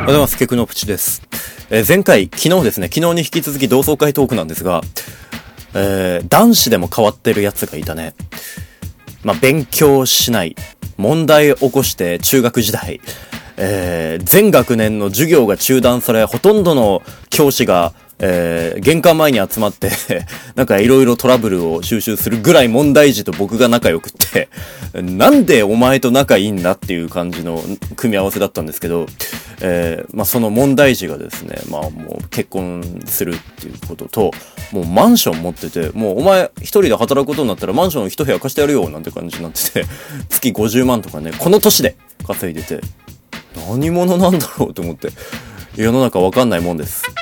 ございます。ケクノプチです。昨日ですね、昨日に引き続き同窓会トークなんですが、男子でも変わってるやつがいたね。勉強しない。問題を起こして中学時代。全学年の授業が中断され、ほとんどの教師が、玄関前に集まってなんかいろいろトラブルを収集するぐらい問題児と僕が仲良くってなんでお前と仲いいんだっていう感じの組み合わせだったんですけど、その問題児がですね、もう結婚するっていうことと、もうマンション持ってて、もうお前一人で働くことになったらマンション一部屋貸してやるよなんて感じになってて月50万とかね、この年で稼いでて、何者なんだろうと思って、世の中わかんないもんです。